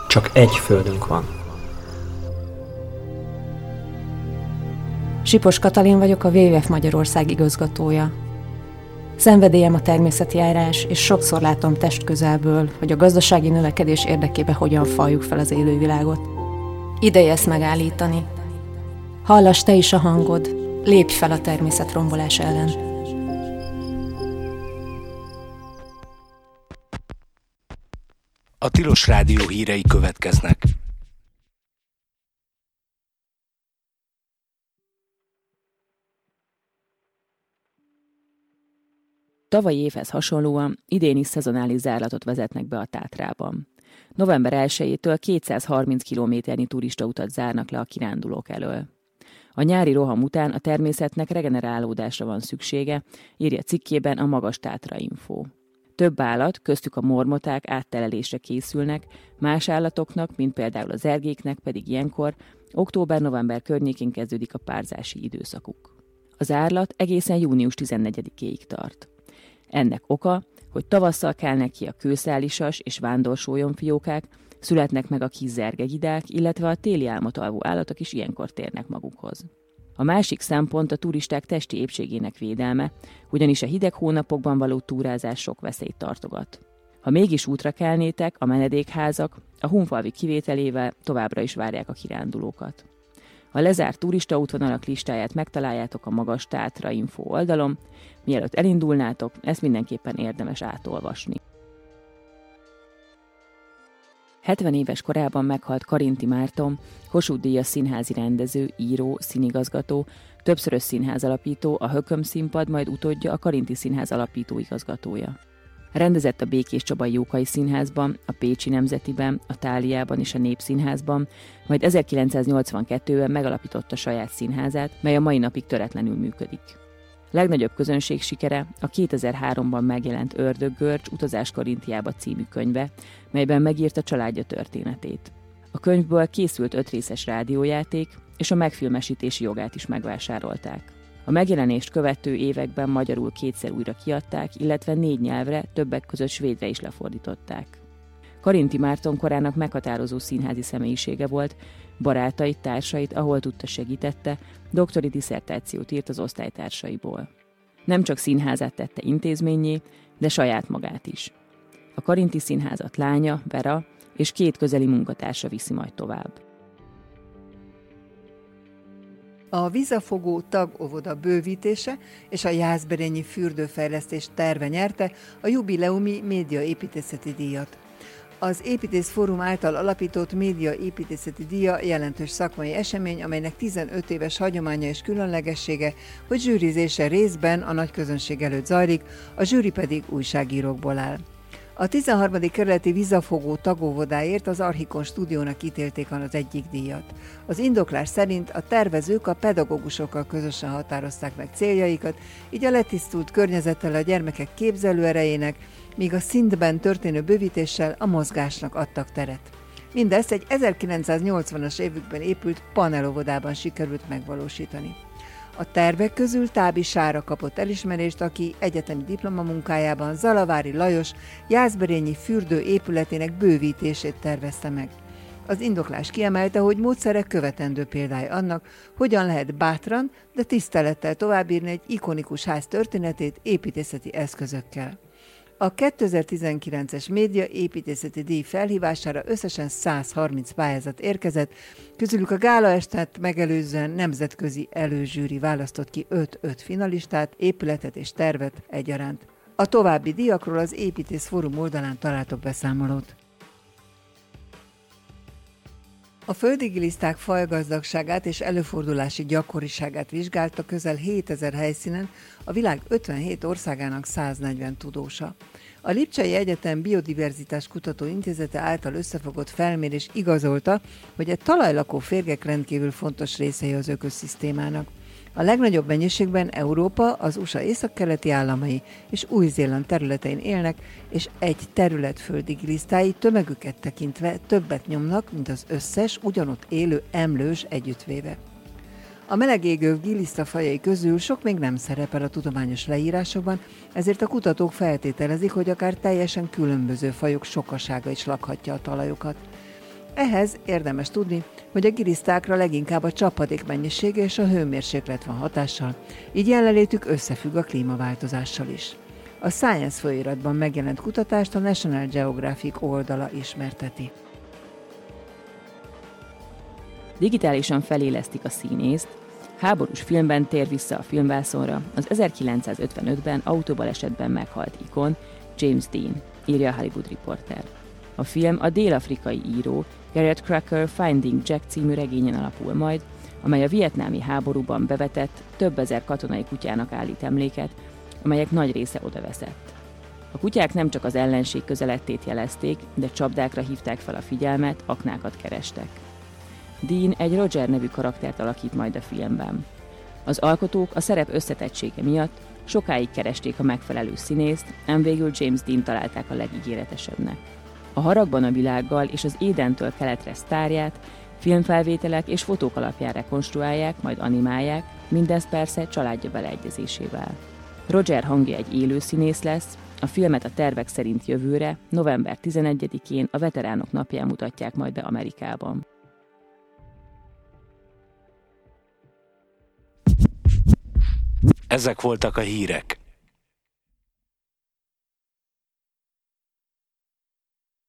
Csak egy földünk van. Sipos Katalin vagyok, a WWF Magyarország igazgatója. Szenvedélyem a természeti járás, és sokszor látom testközelből, hogy a gazdasági növekedés érdekében hogyan fajjuk fel az élővilágot. Ideje ezt megállítani. Hallass te is a hangod, lépj fel a természet rombolás ellen. A Tilos Rádió hírei következnek. Tavalyi évhez hasonlóan idén is szezonális zárlatot vezetnek be a Tátrában. November 1-től 230 kilométernyi turistautat zárnak le a kirándulók elől. A nyári roham után a természetnek regenerálódásra van szüksége, írja cikkében a Magas Tátra Info. Több állat, köztük a mormoták áttelelésre készülnek, más állatoknak, mint például az ergéknek pedig ilyenkor, október-november környékén kezdődik a párzási időszakuk. Az árlat egészen június 14-éig tart. Ennek oka, hogy tavasszal kelnek ki a kőszálisas és vándorsolyomfiókák, születnek meg a kis zergegidák, illetve a téli álmot alvó állatok is ilyenkor térnek magukhoz. A másik szempont a turisták testi épségének védelme, ugyanis a hideg hónapokban való túrázás sok veszélyt tartogat. Ha mégis útra kelnétek, a menedékházak, a Hunfalvi kivételével továbbra is várják a kirándulókat. A lezárt turistaútvonalak listáját megtaláljátok a Magas Tátra Info oldalon, mielőtt elindulnátok, ezt mindenképpen érdemes átolvasni. 70 éves korában meghalt Karinti Márton, Kossuth-díjas színházi rendező, író, színigazgató, többszörös színházalapító, a Hököm Színpad, majd utódja a Karinti Színház alapító igazgatója. Rendezett a Békés Csabai Jókai Színházban, a Pécsi Nemzetiben, a Tháliában és a Népszínházban, majd 1982-ben megalapította saját színházát, mely a mai napig töretlenül működik. Legnagyobb közönség sikere a 2003-ban megjelent Ördöggörcs Utazás Karintiába című könyve, melyben megírta családja történetét. A könyvből készült 5 részes rádiójáték, és a megfilmesítési jogát is megvásárolták. A megjelenést követő években magyarul 2-szer újra kiadták, illetve 4 nyelvre, többek között svédre is lefordították. Karinti Márton korának meghatározó színházi személyisége volt, barátait, társait, ahol tudta segítette, doktori disszertációt írt az osztálytársaiból. Nem csak színházát tette intézménnyé, de saját magát is. A Karinti Színházat lánya, Vera, és 2 közeli munkatársa viszi majd tovább. A Vizafogó tagóvoda bővítése és a Jászberényi fürdőfejlesztés terve nyerte a jubileumi médiaépítészeti díjat. Az Építész Fórum által alapított médiaépítészeti díja jelentős szakmai esemény, amelynek 15 éves hagyománya és különlegessége, hogy zsűrizése részben a nagy közönség előtt zajlik, a zsűri pedig újságírókból áll. A 13. kerületi Vizafogó tagóvodáért az Archikon stúdiónak ítélték az egyik díjat. Az indoklás szerint a tervezők a pedagógusokkal közösen határozták meg céljaikat, így a letisztult környezettel a gyermekek képzelőerejének, míg a szintben történő bővítéssel a mozgásnak adtak teret. Mindezt egy 1980-as évükben épült panelovodában sikerült megvalósítani. A tervek közül Tábi Sára kapott elismerést, aki egyetemi diplomamunkájában Zalavári Lajos jászberényi fürdő épületének bővítését tervezte meg. Az indoklás kiemelte, hogy módszere követendő példája annak, hogyan lehet bátran, de tisztelettel továbbírni egy ikonikus ház történetét építészeti eszközökkel. A 2019-es média építészeti díj felhívására összesen 130 pályázat érkezett, közülük a gálaestet megelőzően nemzetközi előzsűri választott ki 5 finalistát, épületet és tervet egyaránt. A további díjakról az Építész Fórum oldalán találtok beszámolót. A földi giliszták fajgazdagságát és előfordulási gyakoriságát vizsgálta közel 7000 helyszínen a világ 57 országának 140 tudósa. A Lipcsei Egyetem Biodiverzitás Kutató Intézete által összefogott felmérés igazolta, hogy a talajlakó férgek rendkívül fontos részei az ökoszisztémának. A legnagyobb mennyiségben Európa, az USA északkeleti államai és Új-Zéland területein élnek, és egy terület földi gilisztái tömegüket tekintve többet nyomnak, mint az összes ugyanott élő emlős együttvéve. A melegégő gilisztafajai közül sok még nem szerepel a tudományos leírásokban, ezért a kutatók feltételezik, hogy akár teljesen különböző fajok sokasága is lakhatja a talajokat. Ehhez érdemes tudni, hogy a gilisztákra leginkább a csapadék mennyisége és a hőmérséklet van hatással, így jelenlétük összefügg a klímaváltozással is. A Science folyóiratban megjelent kutatást a National Geographic oldala ismerteti. Digitálisan felélesztik a színészt, háborús filmben tér vissza a filmvászonra az 1955-ben autóbalesetben meghalt ikon James Dean, írja a Hollywood Reporter. A film a dél-afrikai író Garrett Cracker Finding Jack című regényen alapul majd, amely a vietnámi háborúban bevetett, több ezer katonai kutyának állít emléket, amelyek nagy része odaveszett. A kutyák nem csak az ellenség közelettét jelezték, de csapdákra hívták fel a figyelmet, aknákat kerestek. Dean egy Roger nevű karaktert alakít majd a filmben. Az alkotók a szerep összetettsége miatt sokáig keresték a megfelelő színészt, ám végül James Dean találták a legígéretesebbnek. A Haragban a világgal és az Édentől keletre sztárját filmfelvételek és fotók alapján rekonstruálják, majd animálják, mindez persze családja beleegyezésével. Roger hangja egy élő színész lesz, a filmet a tervek szerint jövőre, november 11-én a Veteránok napján mutatják majd be Amerikában. Ezek voltak a hírek.